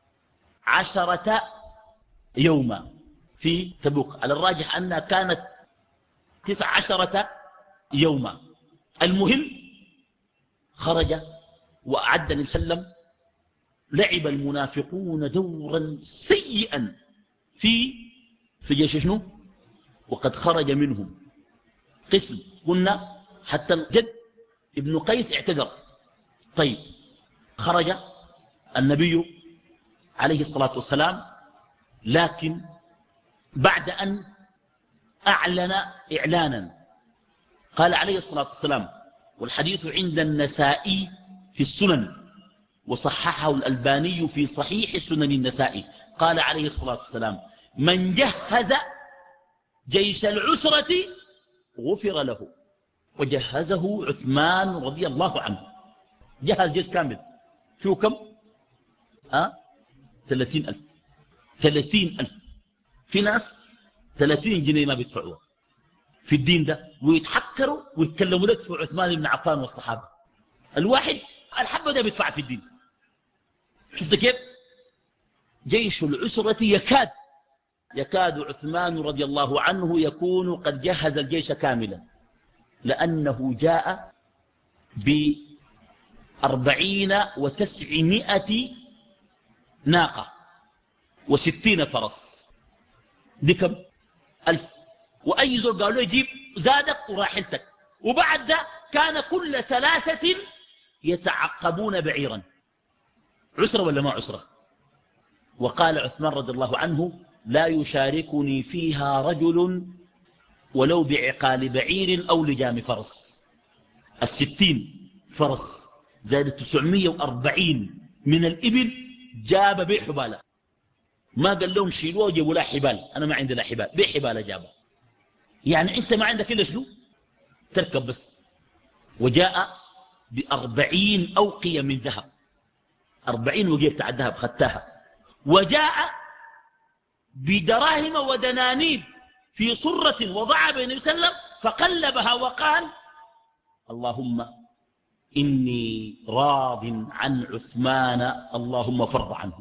عشرة يوما في تبوك، على الراجح أنها كانت تسع عشرة يوما. المهم خرج وأعد النبي صلى الله عليه وسلم. لعب المنافقون دورا سيئا في في جيش شنو؟ وقد خرج منهم قسم قلنا حتى الجد ابن قيس اعتذر. طيب خرج النبي عليه الصلاة والسلام، لكن بعد أن أعلن إعلانا قال عليه الصلاة والسلام، والحديث عند النسائي في السنن وصححه الألباني في صحيح سنن النسائي، قال عليه الصلاة والسلام من جهز جيش العسرة غفر له. وجهزه عثمان رضي الله عنه، جهز جيش كامل. شو كم؟ أه؟ ثلاثين ألف. ثلاثين ألف. في ناس ثلاثين جنيه ما بيدفعوها في الدين ده، ويتحكروا ويتكلموا لك في عثمان بن عفان والصحابة. الواحد الحبة ده بيدفع في الدين. شفت كيف؟ جيش العسرة يكاد يكاد عثمان رضي الله عنه يكون قد جهز الجيش كاملا، لأنه جاء بأربعين وتسعمائة ناقة وستين فرس. دي كم؟ ألف. وأي زول قالوا يجيب زادك وراحلتك. وبعد ده كان كل ثلاثة يتعقبون بعيرا. عسرة ولا ما عسرة؟ وقال عثمان رضي الله عنه لا يشاركني فيها رجل ولو بعقال بعير أو لجام فرس. الستين فرس زائد تسعمية وأربعين من الإبل جاب بيه حبالة، ما قال لهم شيلوه وجيبوا لا حبال، أنا ما عندي لا حبال، بيه حبالة جابها. يعني أنت ما عندك إلا شنو؟ تركب بس. وجاء بأربعين أوقية من ذهب، أربعين وقية بتاع الذهب خدتها. وجاء بدراهم ودنانير في صرة وضعها بين النبي صلى الله عليه وسلم فقلبها وقال اللهم إني راض عن عثمان اللهم فرض عنه،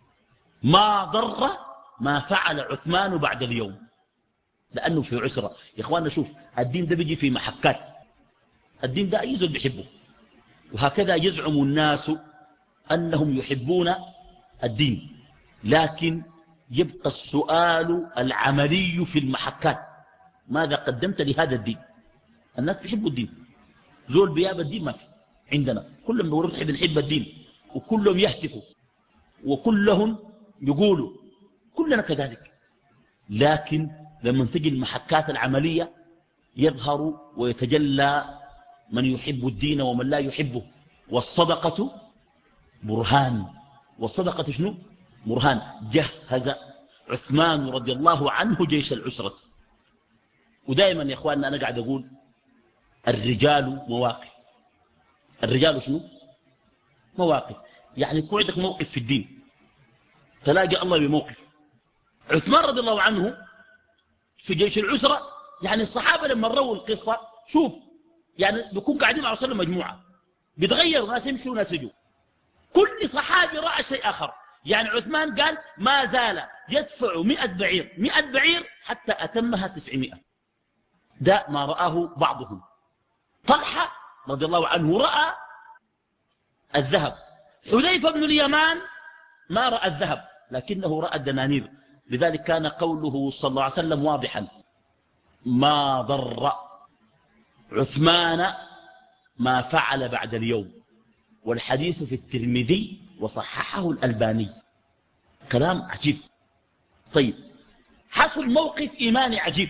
ما ضر ما فعل عثمان بعد اليوم، لأنه في عسرة. يا إخواننا شوف، الدين ده بيجي في محكات، الدين ده أي زول بيحبه، وهكذا يزعم الناس أنهم يحبون الدين، لكن يبقى السؤال العملي في المحكات، ماذا قدمت لهذا الدين؟ الناس بيحبوا الدين، زول بياب الدين ما في عندنا، كلهم بيقولوا نحب نحب الدين، وكلهم يهتفوا وكلهم يقولوا، كلنا كذلك. لكن لما تجي المحكات العملية يظهر ويتجلى من يحب الدين ومن لا يحبه. والصدقة برهان، والصدقة شنو؟ برهان. جهز عثمان رضي الله عنه جيش العسرة. ودائما يا إخواننا أنا قاعد أقول الرجال مواقف، الرجال شنو؟ مواقف. يعني يكون عندك موقف في الدين تلاقي الله بموقف. عثمان رضي الله عنه في جيش العسرة، يعني الصحابة لما رأوا القصة شوف، يعني بيكون قاعدين مع رسول الله مجموعة بيتغيروا، ناس يمشوا وناس يجوا، كل صحابي رأى شيء آخر. يعني عثمان قال ما زال يدفع مئة بعير مئة بعير حتى أتمها تسعمائة، ده ما رآه بعضهم. طلحة رضي الله عنه رأى الذهب، حذيفة بن اليمان ما رأى الذهب لكنه رأى الدنانير. لذلك كان قوله صلى الله عليه وسلم واضحا: ما ضر عثمان ما فعل بعد اليوم. والحديث في الترمذي وصححه الألباني. كلام عجيب. طيب، حصل موقف إيماني عجيب.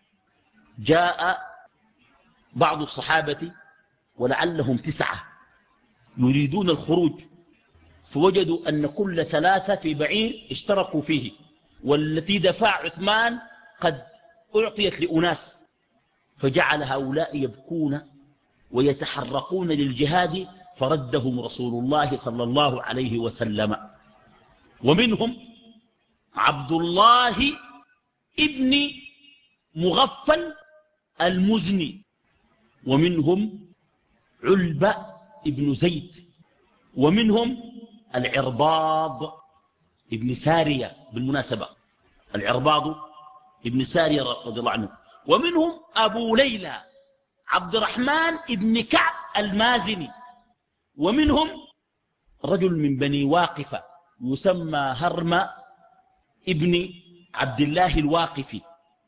جاء بعض الصحابة ولعلهم تسعة يريدون الخروج، فوجدوا أن كل ثلاثة في بعير اشتركوا فيه، والتي دفع عثمان قد أعطيت لأناس، فجعل هؤلاء يبكون ويتحرقون للجهاد، فردهم رسول الله صلى الله عليه وسلم. ومنهم عبد الله ابن مغفل المزني، ومنهم علبة ابن زيد، ومنهم العرباض ابن سارية، بالمناسبة العرباض ابن سارية رضي الله عنه، ومنهم أبو ليلى عبد الرحمن ابن كعب المازني، ومنهم رجل من بني واقفة يسمى هرم ابن عبد الله الواقفي،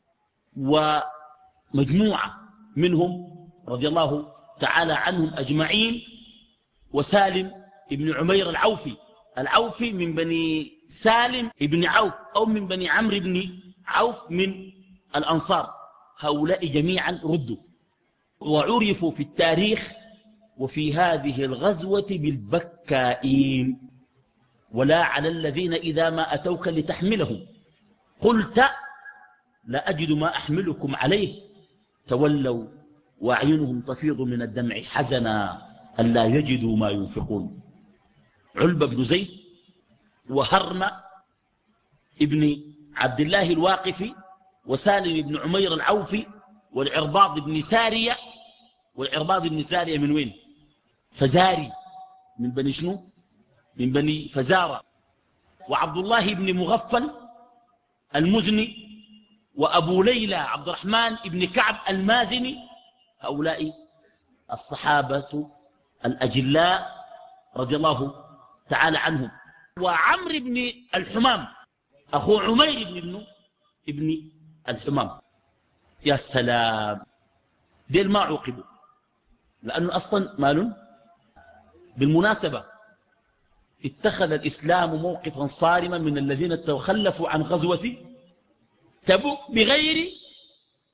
ومجموعة منهم رضي الله تعالى عنهم أجمعين، وسالم ابن عمير العوفي، العوفي من بني سالم ابن عوف أو من بني عمرو بن عوف من الأنصار. هؤلاء جميعا ردوا وعرفوا في التاريخ وفي هذه الغزوة بالبكائين. ولا على الذين إذا ما أتوك لتحملهم قلت لا أجد ما أحملكم عليه تولوا وأعينهم تفيض من الدمع حزنا ألا يجدوا ما ينفقون. علبة بن زيد وهرم ابن عبد الله الواقفي وسالم بن عمير العوفي والعرباض بن سارية. والعرباض بن سارية من وين؟ فزاري، من بني شنو؟ من بني فزارة. وعبد الله بن مغفل المزني، وأبو ليلى عبد الرحمن بن كعب المازني. هؤلاء الصحابة الأجلاء رضي الله تعالى عنهم. وعمر بن الحمام أخو عمير بن ابن ابن الحمام. يا سلام، ديل ما عوقبوا لأنه أصلا مال. بالمناسبة اتخذ الإسلام موقفا صارما من الذين تخلفوا عن غزوة تبوك بغير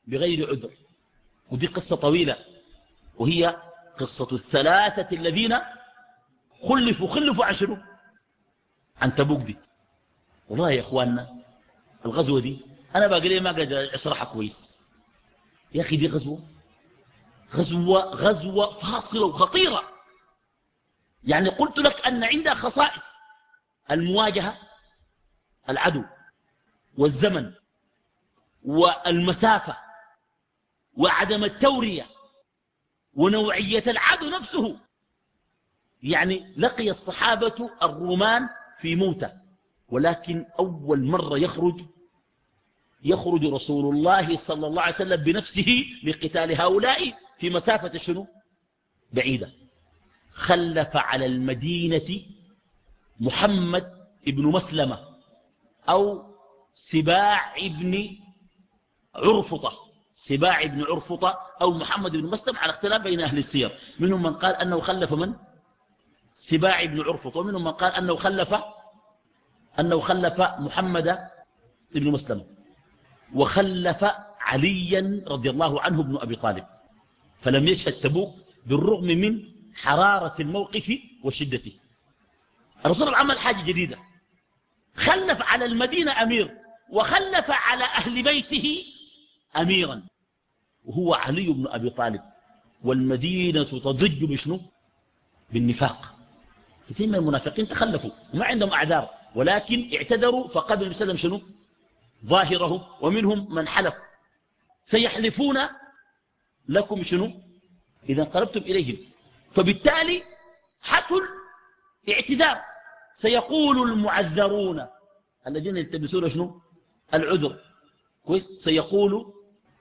بغير عذر. ودي قصة طويلة، وهي قصة الثلاثة الذين خلفوا خلفوا عن شنو؟ عن تبوك دي. والله يا إخواننا الغزوة دي أنا باقي لي ما قادر أشرحها كويس. يا أخي دي غزوة غزوة غزوة فاصلة وخطيرة. يعني قلت لك أن عندها خصائص: المواجهة، العدو، والزمن، والمسافة، وعدم التورية، ونوعية العدو نفسه. يعني لقي الصحابة الرومان في موتة، ولكن أول مرة يخرج يخرج رسول الله صلى الله عليه وسلم بنفسه لقتال هؤلاء في مسافة شنو؟ بعيدة. خلف على المدينة محمد ابن مسلمة أو سباع ابن عرفطة سباع ابن عرفطة أو محمد بن مسلم، على اختلاف بين أهل السير. منهم من قال أنه خلف من؟ سباع ابن عرفطة. ومنهم من قال أنه خلف أنه خلف محمد بن مسلم، وخلف عليا رضي الله عنه بن أبي طالب، فلم يشهد تبوك بالرغم من حرارة الموقف وشدته. الرسول عمل حاجة جديدة، خلف على المدينة أمير، وخلف على أهل بيته أميرا، وهو علي بن أبي طالب. والمدينة تضج بشنو؟ بالنفاق. كثير من المنافقين تخلفوا وما عندهم أعذار، ولكن اعتذروا فقبل بسلم شنو؟ ظاهره. ومنهم من حلف سيحلفون لكم شنو؟ إذا انقلبتم إليهم. فبالتالي حصل اعتذار. سيقول المعذرون الذين يلتبسون شنو؟ العذر، كويس. سيقول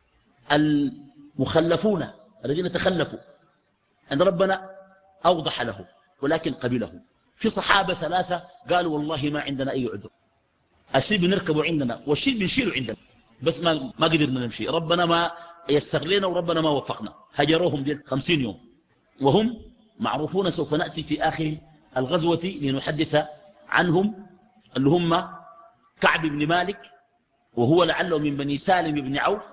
المخلفون الذين تخلفوا أن ربنا أوضح له ولكن قبله. في صحابة ثلاثة قالوا والله ما عندنا أي عذر، الشيء بنركبه عندنا والشيء بنشيله عندنا، بس ما ما قدرنا نمشي، ربنا ما يسر لنا وربنا ما وفقنا. هجروهم دي خمسين يوم، وهم معروفون. سوف نأتي في آخر الغزوة لنحدث عنهم، اللي هم كعب بن مالك، وهو لعله من بني سالم بن عوف،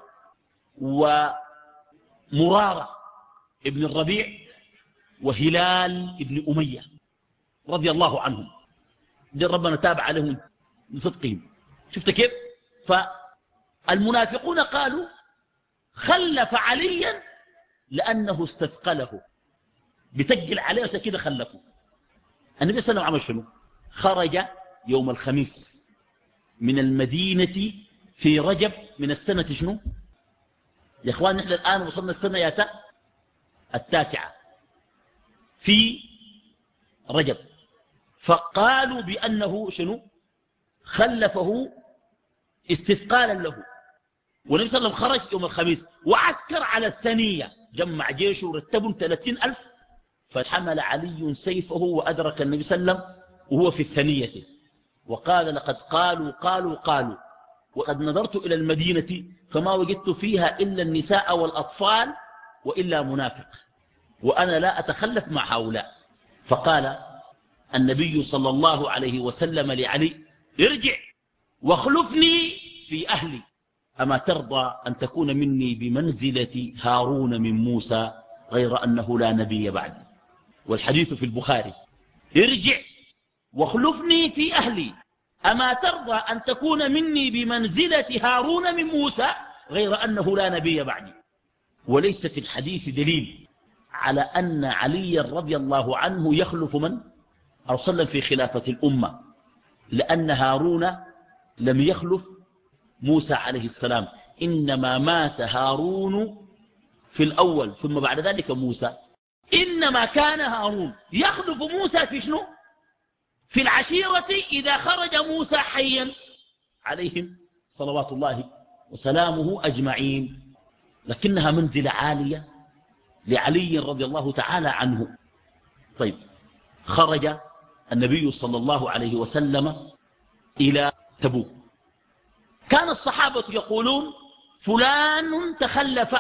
ومرارة ابن الربيع، وهلال ابن أمية رضي الله عنهم. دي ربنا تابع عليهم بصدقهم. شفت كيف؟ فالمنافقون قالوا خلف عليا لأنه استثقله، بتجل عليه عشان كده خلفه. النبي صلى الله عليه وسلم عمل شنو؟ خرج يوم الخميس من المدينة في رجب من السنة شنو؟ يا اخوان نحن الآن وصلنا السنة ياتا التاسعة في رجب، فقالوا بأنه شنو؟ خلفه استثقالا له. والنبي صلى الله عليه وسلم خرج يوم الخميس وعسكر على الثنية، جمع جيشه ورتبهم ثلاثين ألف. فحمل علي سيفه وأدرك النبي صلى الله عليه وسلم وهو في الثنية، وقال لقد قالوا قالوا قالوا وقد نظرت إلى المدينة فما وجدت فيها إلا النساء والأطفال وإلا منافق، وأنا لا أتخلف مع هؤلاء. فقال النبي صلى الله عليه وسلم لعلي ارجع واخلفني في أهلي، أما ترضى أن تكون مني بمنزلة هارون من موسى غير أنه لا نبي بعدي. والحديث في البخاري. ارجع واخلفني في أهلي أما ترضى أن تكون مني بمنزلة هارون من موسى غير أنه لا نبي بعدي. وليس في الحديث دليل على أن علي رضي الله عنه يخلف من أرسل في خلافة الأمة، لأن هارون لم يخلف موسى عليه السلام، إنما مات هارون في الأول ثم بعد ذلك موسى. إنما كان هارون يخلف موسى في شنو؟ في العشيرة إذا خرج موسى حيا عليهم صلوات الله وسلامه أجمعين. لكنها منزلة عالية لعلي رضي الله تعالى عنه. طيب، خرج النبي صلى الله عليه وسلم إلى تبوك. كان الصحابة يقولون فلان تخلف،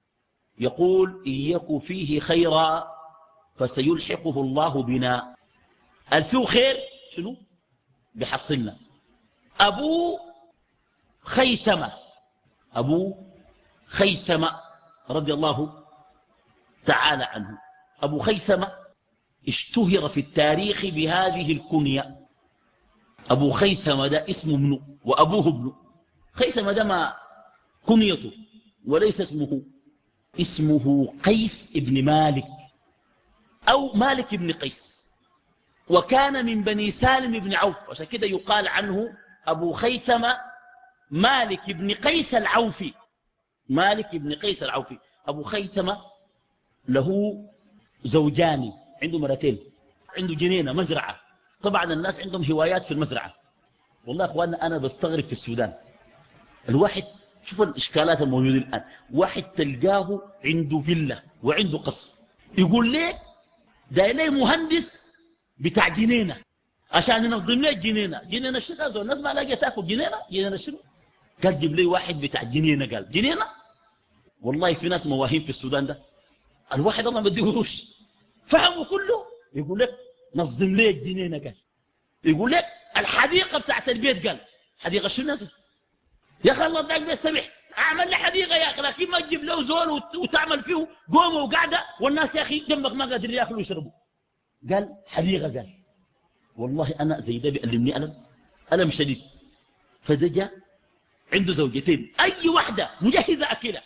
يقول إن يك فيه خيرا فسيلحقه الله بنا. الفيه خير شنو؟ بحصلنا. أبو خيثمة أبو خيثمة رضي الله تعالى عنه. أبو خيثمة اشتهر في التاريخ بهذه الكنية. أبو خيثمة ده اسمه ابنه وأبوه ابنه. خيثمة ده ما كنيته وليس اسمه، اسمه قيس ابن مالك أو مالك ابن قيس، وكان من بني سالم بن عوف، عشان كده يقال عنه أبو خيثمة مالك ابن قيس العوفي. مالك ابن قيس العوفي. أبو خيثمة له زوجان، عنده مرتين، عنده جنينة مزرعة. طبعا الناس عندهم هوايات في المزرعة. والله يا أخواننا أنا بستغرب في السودان، الواحد شوف الإشكالات الموجودة الآن، واحد تلقاه عنده فيلا وعنده قصر، يقول ليك داير لي مهندس بتاع جنينة عشان ينظم لي الجنينة. جنينة شنو؟ الناس ما لاقيه تاكل جنينة. جنينة شنو؟ قال جيب لي واحد بتاع جنينة. قال جنينة؟ والله في ناس مواهيم في السودان ده، الواحد الله ما اديه قروش فهمه كله يقول لك نظم لي الجنينة. قال يقول لك الحديقة بتاعت البيت. قال حديقة شنو ناس يا أخي؟ الله اداك بيت سمح، اعمل لي حديقة يا أخي، لكن ما تجيب له زول وتعمل فيه قومة وقعدة والناس يا أخي جنبك ما قادرين ياكلوا ويشربوا. قال حديقة. قال والله أنا زي ده بيألمني ألم ألم شديد. فدجا عنده زوجتين، أي واحدة مجهزة أكلة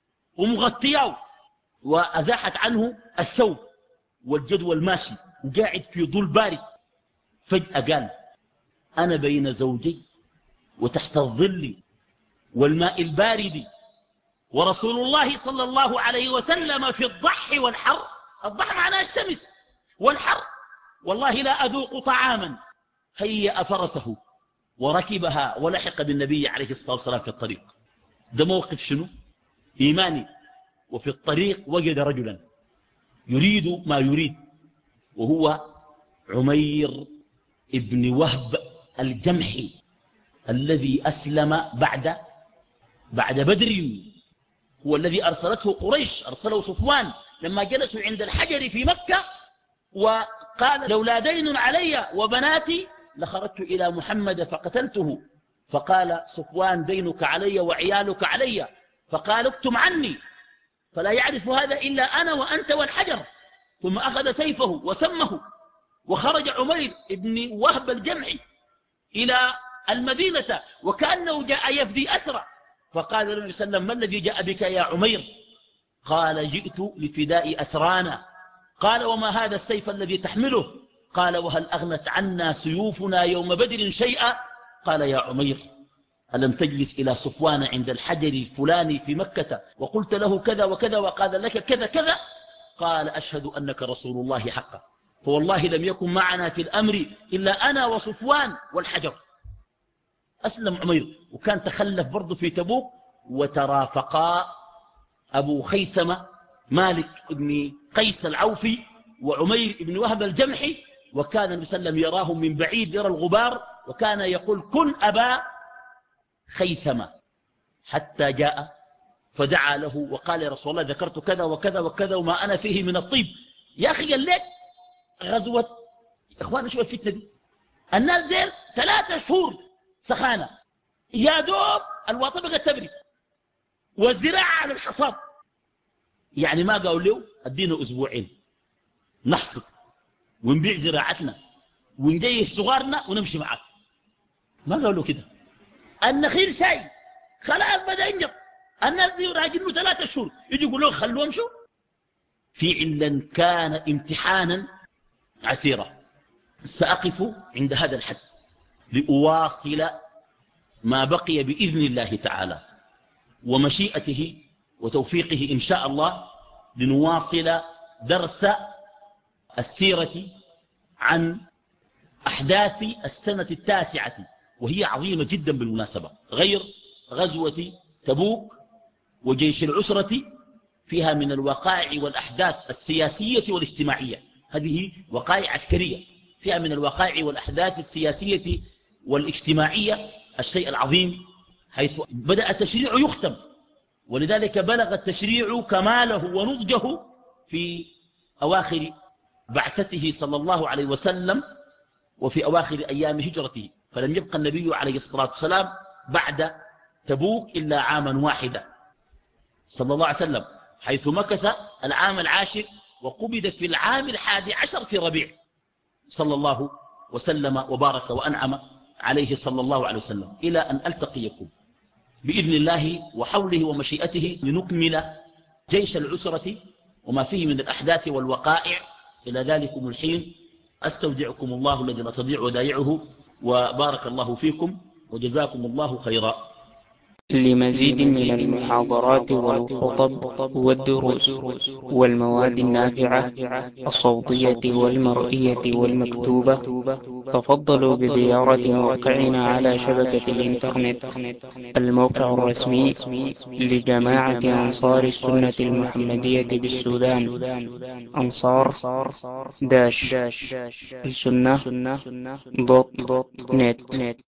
ومغطياه وأزاحت عنه الثوب والجدول ماشي وقاعد في ظل بارد. فجأة قال أنا بين زوجي وتحت الظل والماء البارد، ورسول الله صلى الله عليه وسلم في الضح والحر. الضح معناه الشمس، والحر والله لا أذوق طعاما. هيأ فرسه وركبها ولحق بالنبي عليه الصلاة والسلام في الطريق. ده موقف شنو؟ إيماني. وفي الطريق وجد رجلا يريد ما يريد، وهو عمير ابن وهب الجمحي الذي أسلم بعد بعد بدر. هو الذي أرسلته قريش، أرسله صفوان لما جلسوا عند الحجر في مكة وقال لولا دين علي وبناتي لخرجت إلى محمد فقتلته. فقال صفوان دينك علي وعيالك علي. فقال اكتم عني فلا يعرف هذا إلا أنا وأنت والحجر. ثم أخذ سيفه وسمه وخرج عمير ابن وهب الجمحي إلى المدينة وكأنه جاء يفدي أسرى. فقال النبي صلى الله عليه وسلم ما الذي جاء بك يا عمير؟ قال جئت لفداء أسرانا. قال وما هذا السيف الذي تحمله؟ قال وهل أغنت عنا سيوفنا يوم بدر شيئا؟ قال يا عمير ألم تجلس إلى صفوان عند الحجر الفلاني في مكة وقلت له كذا وكذا وقال لك كذا كذا؟ قال أشهد أنك رسول الله حقا، فوالله لم يكن معنا في الأمر إلا أنا وصفوان والحجر. أسلم عمير وكان تخلف برضه في تبوك، وترافقا أبو خيثمة مالك بن قيس العوفي وعمير بن وهب الجمحي، وكان النبي صلى الله عليه وسلم يراهم من بعيد يرى الغبار، وكان يقول كن أبا خيثمة، حتى جاء فدعا له وقال يا رسول الله ذكرت كذا وكذا وكذا وما أنا فيه من الطيب. يا أخي قال لك غزوة، إخوانا شو الفتنة دي؟ الناس دير ثلاثة شهور سخانة، يا دوب الواطبقة تبري والزراعة على الحصاد. يعني ما قالوا له ادينا أسبوعين نحصد ونبيع زراعتنا ونجيش صغارنا ونمشي معك. ما قالوا كده. النخيل شاي خلاص بدأ ينجب، الناس دي راجلوا ثلاثة شهور يجي يقولوا خلوا امشوا. فعلا كان امتحانا عسيرا. سأقف عند هذا الحد لأواصل ما بقي بإذن الله تعالى ومشيئته وتوفيقه إن شاء الله، لنواصل درس السيرة عن أحداث السنة التاسعة، وهي عظيمة جدا بالمناسبة، غير غزوة تبوك وجيش العسرة، فيها من الوقائع والأحداث السياسية والاجتماعية. هذه وقائع عسكرية، فيها من الوقائع والأحداث السياسية والاجتماعية الشيء العظيم، حيث بدأ التشريع يختم، ولذلك بلغ التشريع كماله ونضجه في أواخر بعثته صلى الله عليه وسلم وفي أواخر أيام هجرته، فلم يبقى النبي عليه الصلاة والسلام بعد تبوك إلا عاما واحدا. صلى الله عليه وسلم، حيث مكث العام العاشر وقبض في العام الحادي عشر في ربيع، صلى الله وسلم وبارك وأنعم عليه صلى الله عليه وسلم. إلى أن ألتقيكم بإذن الله وحوله ومشيئته لنكمل جيش العسرة وما فيه من الأحداث والوقائع. إلى ذلكم الحين أستودعكم الله الذي لا تضيع ودائعه، وبارك الله فيكم وجزاكم الله خيرا. لمزيد من المحاضرات والخطب والدروس والمواد النافعة الصوتية والمرئية والمكتوبة، تفضلوا بزيارة موقعنا على شبكة الإنترنت. الموقع الرسمي لجماعة أنصار السنة المحمدية بالسودان، أنصار داش السنة دوت نت.